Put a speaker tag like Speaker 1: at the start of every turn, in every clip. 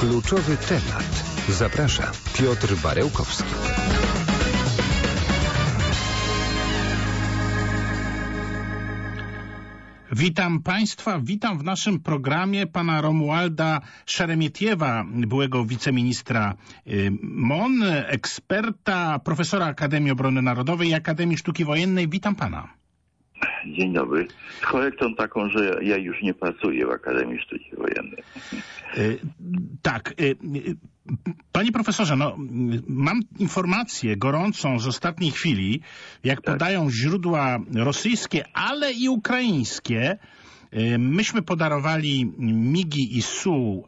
Speaker 1: Kluczowy temat. Zaprasza Piotr Barełkowski.
Speaker 2: Witam Państwa, witam w naszym programie pana Romualda Szeremietiewa, byłego wiceministra MON, eksperta, profesora Akademii Obrony Narodowej i Akademii Sztuki Wojennej. Witam pana.
Speaker 3: Dzień dobry. Z korektą taką, że ja już nie pracuję w Akademii Sztuki Wojennej.
Speaker 2: Tak. Panie profesorze, mam informację gorącą z ostatniej chwili, jak podają źródła rosyjskie, ale i ukraińskie. Myśmy podarowali migi i Su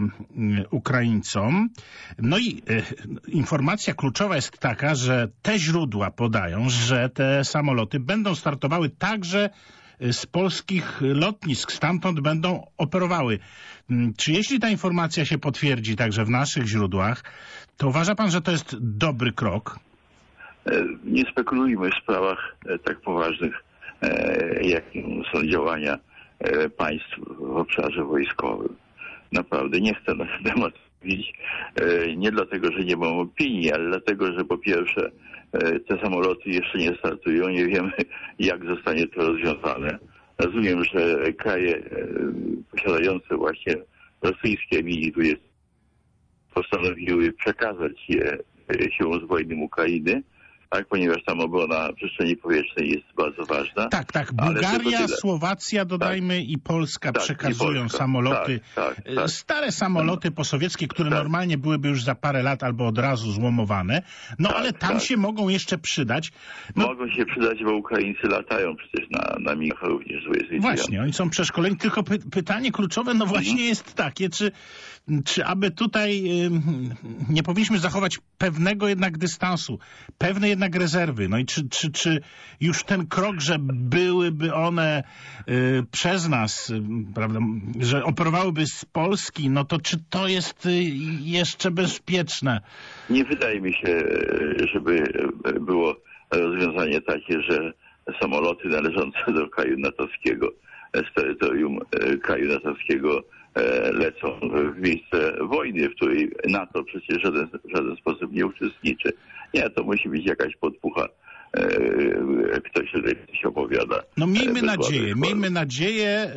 Speaker 2: Ukraińcom. No i informacja kluczowa jest taka, że te źródła podają, że te samoloty będą startowały także z polskich lotnisk, stamtąd będą operowały. Czy jeśli ta informacja się potwierdzi także w naszych źródłach, to uważa pan, że to jest dobry krok?
Speaker 3: Nie spekulujmy w sprawach tak poważnych, jakim są działania państw w obszarze wojskowym. Naprawdę nie chcę na ten temat mówić, nie dlatego, że nie mam opinii, ale dlatego, że po pierwsze te samoloty jeszcze nie startują, nie wiemy, jak zostanie to rozwiązane. Rozumiem, że kraje posiadające właśnie rosyjskie migi-20 postanowiły przekazać je siłom zbrojnym Ukrainy, tak, ponieważ tam obrona przestrzeni powietrznej jest bardzo ważna.
Speaker 2: Tak. Bułgaria, Słowacja, dodajmy, i Polska przekazują samoloty. Stare samoloty posowieckie, które normalnie byłyby już za parę lat albo od razu złomowane. Ale tam się mogą jeszcze przydać.
Speaker 3: Mogą się przydać, bo Ukraińcy latają przecież na migach również.
Speaker 2: Właśnie, oni są przeszkoleni. Tylko pytanie kluczowe właśnie jest takie, czy aby tutaj nie powinniśmy zachować pewnego jednak dystansu, pewnej jednak rezerwy. No i czy już ten krok, że byłyby one przez nas, prawda, że operowałyby z Polski, no to czy to jest jeszcze bezpieczne?
Speaker 3: Nie wydaje mi się, żeby było rozwiązanie takie, że samoloty należące do kraju natowskiego, z terytorium kraju natowskiego lecą w miejsce wojny, w której NATO przecież w żaden sposób nie uczestniczy. Nie, to musi być jakaś podpucha. Ktoś tutaj się opowiada.
Speaker 2: Miejmy nadzieję.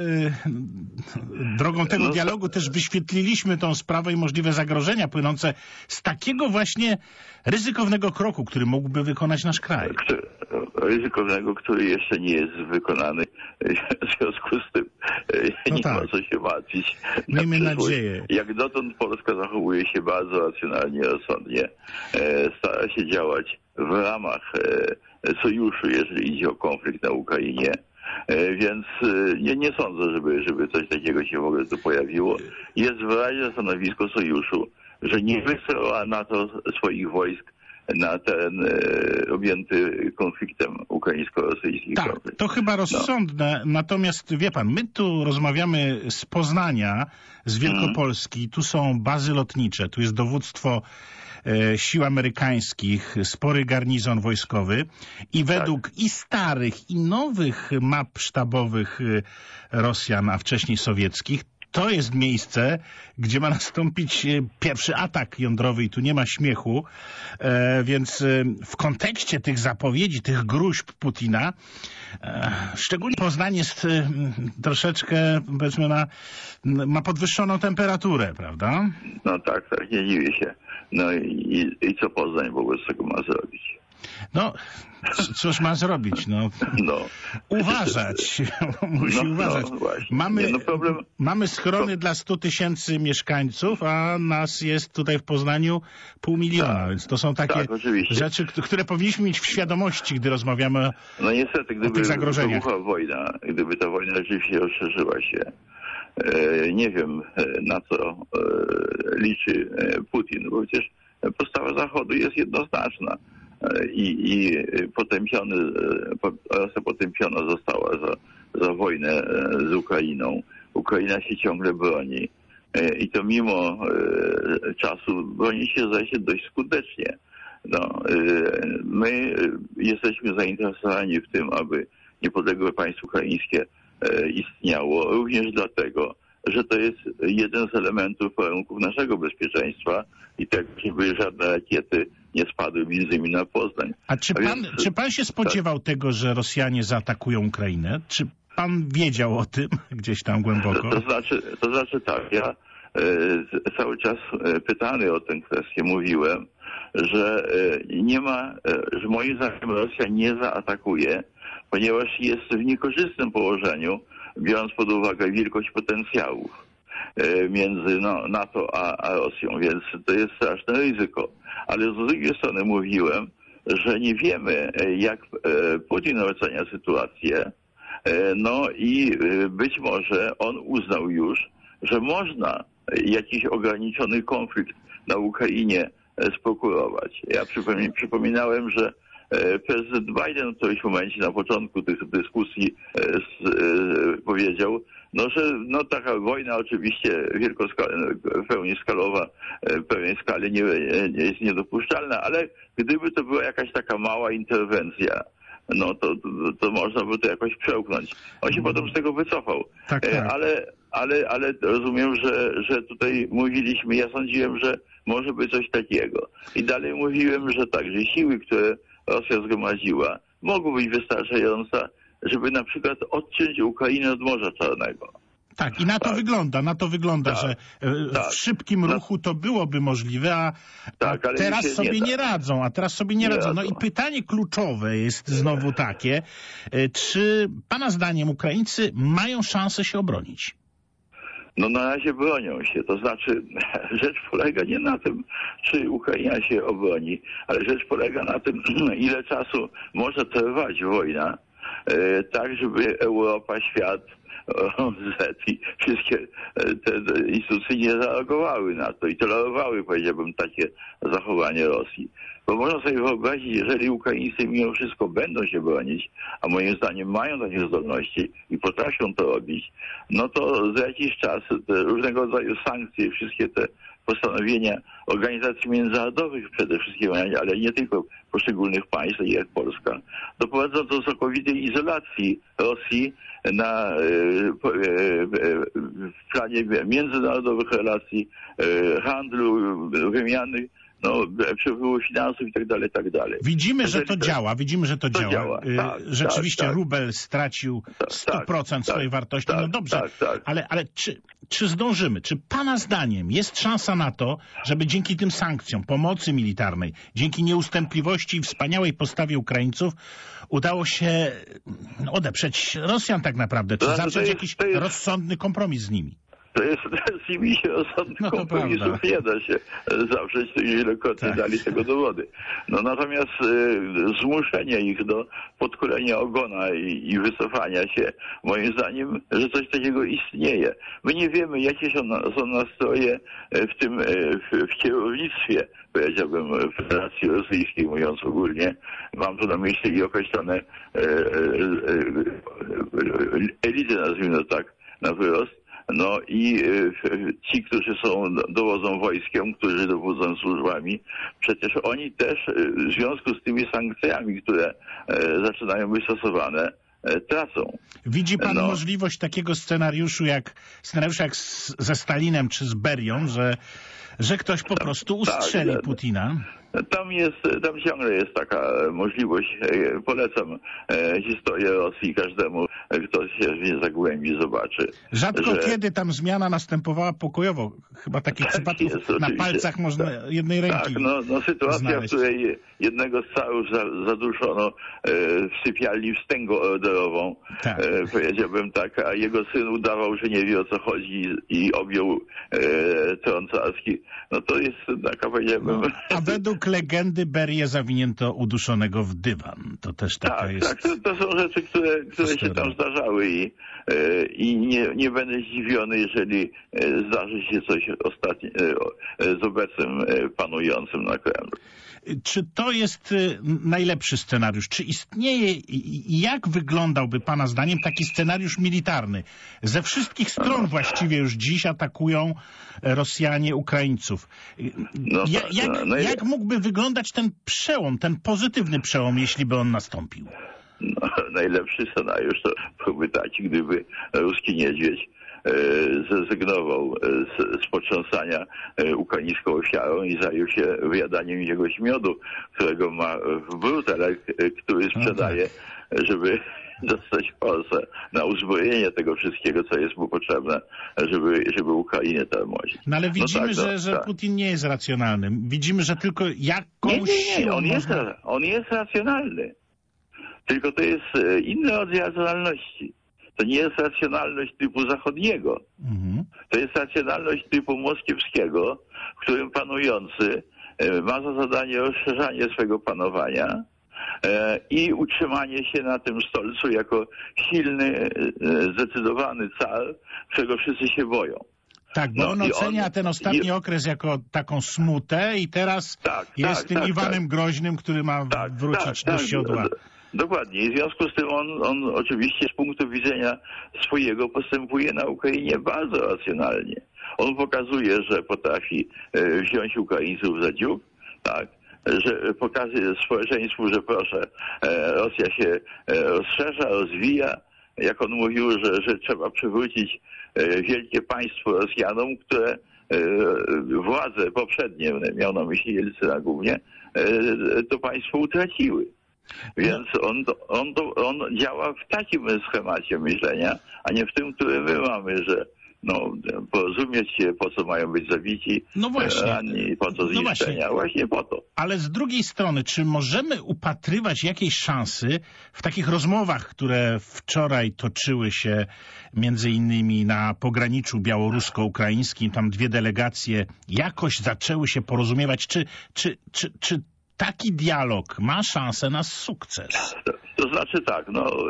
Speaker 2: Drogą tego dialogu też wyświetliliśmy tą sprawę i możliwe zagrożenia płynące z takiego właśnie ryzykownego kroku, który mógłby wykonać nasz kraj.
Speaker 3: Ryzykownego, który jeszcze nie jest wykonany. W związku z tym nie ma co się martwić.
Speaker 2: Miejmy nadzieję.
Speaker 3: Jak dotąd Polska zachowuje się bardzo racjonalnie, rozsądnie. Stara się działać w ramach sojuszu, jeżeli idzie o konflikt na Ukrainie. Więc nie sądzę, żeby coś takiego się w ogóle tu pojawiło. Jest wyraźne stanowisko sojuszu, że nie wysyła NATO swoich wojsk na teren objęty konfliktem ukraińsko-rosyjskim.
Speaker 2: Tak, to chyba rozsądne. Natomiast wie pan, my tu rozmawiamy z Poznania, z Wielkopolski, tu są bazy lotnicze, tu jest dowództwo sił amerykańskich, spory garnizon wojskowy i według i starych, i nowych map sztabowych Rosjan, a wcześniej sowieckich, to jest miejsce, gdzie ma nastąpić pierwszy atak jądrowy i tu nie ma śmiechu, więc w kontekście tych zapowiedzi, tych gruźb Putina, szczególnie Poznań jest troszeczkę, powiedzmy, ma podwyższoną temperaturę, prawda?
Speaker 3: No tak, nie dziwię się. No i co Poznań wobec tego ma zrobić?
Speaker 2: Cóż ma zrobić? Uważać. Musi uważać. Mamy schrony dla 100 000 mieszkańców, a nas jest tutaj w Poznaniu 500 000, więc to są takie rzeczy, które powinniśmy mieć w świadomości, gdy rozmawiamy
Speaker 3: niestety,
Speaker 2: o tych zagrożeniach.
Speaker 3: Gdyby ta wojna rzeczywiście rozszerzyła się, nie wiem, na co liczy Putin, bo przecież postawa Zachodu jest jednoznaczna i potępiona została za wojnę z Ukrainą. Ukraina się ciągle broni i to mimo czasu broni się, zdaje się, dość skutecznie. My jesteśmy zainteresowani w tym, aby niepodległe państwo ukraińskie istniało, również dlatego, że to jest jeden z elementów warunków naszego bezpieczeństwa i tak, żeby żadne rakiety nie spadły między innymi na Poznań.
Speaker 2: A czy pan się spodziewał tego, że Rosjanie zaatakują Ukrainę? Czy pan wiedział o tym gdzieś tam głęboko?
Speaker 3: To znaczy tak, ja cały czas pytany o tę kwestię mówiłem, że nie ma, że moim zdaniem Rosja nie zaatakuje, ponieważ jest w niekorzystnym położeniu, biorąc pod uwagę wielkość potencjałów między NATO a Rosją, więc to jest straszne ryzyko. Ale z drugiej strony mówiłem, że nie wiemy, jak Putin ocenia sytuację, no i być może on uznał już, że można jakiś ograniczony konflikt na Ukrainie sprokurować. Ja przypominałem, że prezydent Biden w którymś momencie na początku tych dyskusji powiedział, że taka wojna oczywiście w pełni skalowa, w pełnej skali nie jest niedopuszczalna, ale gdyby to była jakaś taka mała interwencja, to można by to jakoś przełknąć. On się potem z tego wycofał.
Speaker 2: Tak.
Speaker 3: Ale rozumiem, że tutaj mówiliśmy, ja sądziłem, że może być coś takiego. I dalej mówiłem, że że siły, które Rosja zgromadziła, mogą być wystarczające, żeby na przykład odciąć Ukrainę od Morza Czarnego.
Speaker 2: Tak, i na to wygląda, że w szybkim ruchu to byłoby możliwe, a teraz sobie nie radzą. No i pytanie kluczowe jest znowu takie, czy pana zdaniem Ukraińcy mają szansę się obronić?
Speaker 3: No na razie bronią się, to znaczy rzecz polega nie na tym, czy Ukraina się obroni, ale rzecz polega na tym, ile czasu może trwać wojna, tak żeby Europa, świat, ONZ i wszystkie te instytucje nie zareagowały na to i tolerowały, powiedziałbym, takie zachowanie Rosji. Bo można sobie wyobrazić, jeżeli Ukraińcy mimo wszystko będą się bronić, a moim zdaniem mają takie zdolności i potrafią to robić, no to za jakiś czas te różnego rodzaju sankcje, wszystkie te postanowienia organizacji międzynarodowych przede wszystkim, ale nie tylko poszczególnych państw, jak Polska, doprowadzą do całkowitej izolacji Rosji w planie międzynarodowych relacji, handlu, wymiany, przepływu finansów i tak dalej.
Speaker 2: Widzimy, że to działa. Rzeczywiście rubel stracił 100% swojej wartości. No dobrze, ale czy zdążymy? Czy pana zdaniem jest szansa na to, żeby dzięki tym sankcjom, pomocy militarnej, dzięki nieustępliwości i wspaniałej postawie Ukraińców udało się odeprzeć Rosjan tak naprawdę? Czy zawrzeć jakiś rozsądny kompromis z nimi?
Speaker 3: Z nimi się rozsądnych kompromisów nie da się zawrzeć, to wielokrotnie dali tego dowody. Natomiast zmuszenie ich do podkulenia ogona i wycofania się, moim zdaniem, że coś takiego istnieje. My nie wiemy, jakie są nastroje w kierownictwie, powiedziałbym, Federacji Rosyjskiej, mówiąc ogólnie. Mam tu na myśli i określone elity, nazwijmy to tak, na wyrost. No i ci, którzy dowodzą wojskiem, którzy dowodzą służbami, przecież oni też w związku z tymi sankcjami, które zaczynają być stosowane, tracą.
Speaker 2: Widzi pan możliwość takiego scenariusza jak ze Stalinem czy z Berią, że ktoś po prostu ustrzeli Putina?
Speaker 3: Tam ciągle jest taka możliwość. Polecam historię Rosji każdemu, kto się w nie zagłębi, zobaczy.
Speaker 2: Rzadko kiedy tam zmiana następowała pokojowo. Chyba takich przypadków na palcach można jednej ręki
Speaker 3: sytuacja,
Speaker 2: znaleźć.
Speaker 3: w której jednego z carów zaduszono w sypialni wstęgą orderową, powiedziałbym tak, a jego syn udawał, że nie wie, o co chodzi i objął tron carski. To jest taka, powiedziałbym...
Speaker 2: A według legendy Berię zawinięto uduszonego w dywan. To też taka jest...
Speaker 3: Tak, to są rzeczy, które się tam zdarzały i nie będę zdziwiony, jeżeli zdarzy się coś z obecnym panującym na Kremlu.
Speaker 2: Czy to jest najlepszy scenariusz? Czy istnieje i jak wyglądałby pana zdaniem taki scenariusz militarny? Ze wszystkich stron właściwie już dziś atakują Rosjanie Ukraińców. Jak mógłby wyglądać ten przełom, ten pozytywny przełom, jeśli by on nastąpił?
Speaker 3: Najlepszy scenariusz to byłby taki, gdyby ruski niedźwiedź zrezygnował z potrząsania ukraińską ofiarą i zajął się wyjadaniem jakiegoś miodu, którego ma w butelach, który sprzedaje, żeby dostać w Polsce na uzbrojenie tego wszystkiego, co jest mu potrzebne, żeby Ukrainę tarmować.
Speaker 2: No ale widzimy, że Putin nie jest racjonalny. Widzimy, że tylko jakąś siłą
Speaker 3: on jest racjonalny. Tylko to jest inny rodzaj racjonalności. To nie jest racjonalność typu zachodniego. To jest racjonalność typu moskiewskiego, w którym panujący ma za zadanie rozszerzanie swego panowania i utrzymanie się na tym stolcu jako silny, zdecydowany car, którego wszyscy się boją.
Speaker 2: Tak, bo on ocenia ten ostatni okres jako taką smutę i teraz jest tym Iwanem Groźnym, który ma wrócić do siodła.
Speaker 3: Dokładnie. I w związku z tym on oczywiście z punktu widzenia swojego postępuje na Ukrainie bardzo racjonalnie. On pokazuje, że potrafi wziąć Ukraińców za dziób, tak, że pokazuje społeczeństwu, że proszę, Rosja się rozszerza, rozwija. Jak on mówił, że trzeba przywrócić wielkie państwo Rosjanom, które władze poprzednie, miał na myśli Jelcyna głównie, to państwo utraciły. Więc on działa w takim schemacie myślenia, a nie w tym, który my mamy, że porozumieć się, po co mają być zabici, ranni, po co zniszczenia. Właśnie po to.
Speaker 2: Ale z drugiej strony, czy możemy upatrywać jakiejś szansy w takich rozmowach, które wczoraj toczyły się między innymi na pograniczu białorusko-ukraińskim, tam dwie delegacje jakoś zaczęły się porozumiewać, czy taki dialog ma szansę na sukces?
Speaker 3: To znaczy tak,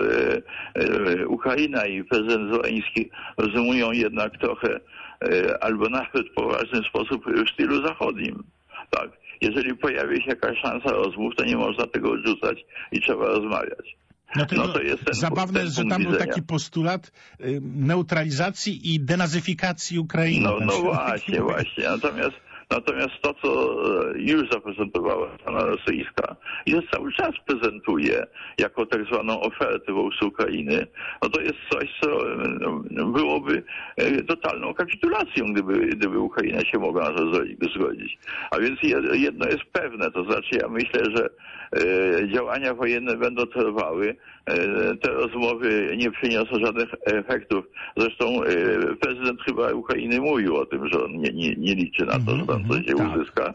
Speaker 3: Ukraina i prezydent Zełenski rozumują jednak trochę, albo nawet w poważny sposób w stylu zachodnim. Tak. Jeżeli pojawi się jakaś szansa rozmów, to nie można tego odrzucać i trzeba rozmawiać.
Speaker 2: To jest zabawne, że tam był taki postulat neutralizacji i denazyfikacji Ukrainy.
Speaker 3: Właśnie. Natomiast to, co już zaprezentowała strona rosyjska i to cały czas prezentuje jako tak zwaną ofertę wobec Ukrainy, to jest coś, co byłoby totalną kapitulacją, gdyby Ukraina się mogła na to zgodzić. A więc jedno jest pewne, to znaczy ja myślę, że działania wojenne będą trwały. Te rozmowy nie przyniosą żadnych efektów. Zresztą prezydent chyba Ukrainy mówił o tym, że on nie liczy na to, że tam coś się uzyska.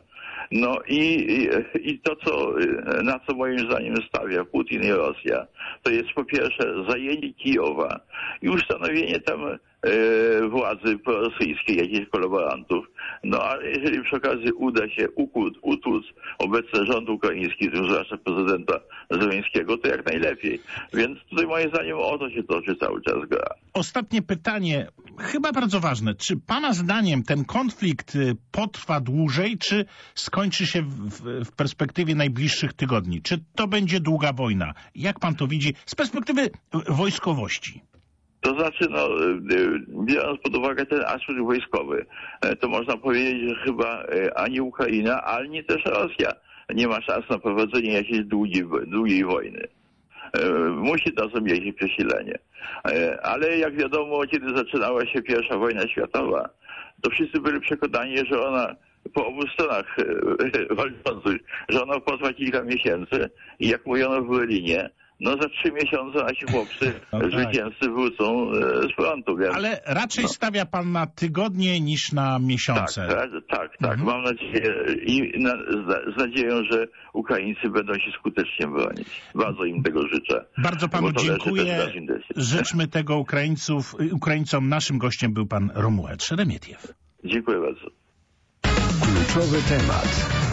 Speaker 3: I to, na co moim zdaniem stawia Putin i Rosja, to jest po pierwsze zajęcie Kijowa i ustanowienie tam władzy prorosyjskiej, jakichś kolaborantów. A jeżeli przy okazji uda się utłuc obecny rząd ukraiński, zwłaszcza prezydenta Zełenskiego, to jak najlepiej. Więc tutaj moim zdaniem o to się toczy cały czas gra.
Speaker 2: Ostatnie pytanie, chyba bardzo ważne. Czy pana zdaniem ten konflikt potrwa dłużej, czy skończy się w perspektywie najbliższych tygodni? Czy to będzie długa wojna? Jak pan to widzi z perspektywy wojskowości?
Speaker 3: To znaczy, biorąc pod uwagę ten aspekt wojskowy, to można powiedzieć, że chyba ani Ukraina, ani też Rosja nie ma szans na prowadzenie jakiejś długiej wojny. Musi nastąpić jakieś przesilenie. Ale jak wiadomo, kiedy zaczynała się I wojna światowa, to wszyscy byli przekonani, że ona po obu stronach walczących, że ona potrwa kilka miesięcy i jak mówiono w Berlinie, za 3 miesiące nasi chłopcy zwycięzcy wrócą z frontu. Więc,
Speaker 2: ale raczej stawia pan na tygodnie niż na miesiące.
Speaker 3: Tak. Mam nadzieję z nadzieją, że Ukraińcy będą się skutecznie bronić. Bardzo im tego życzę.
Speaker 2: Bardzo panu dziękuję. Życzmy tego Ukraińcom. Naszym gościem był pan Romuald Szeremietiew.
Speaker 3: Dziękuję bardzo.
Speaker 1: Kluczowy temat.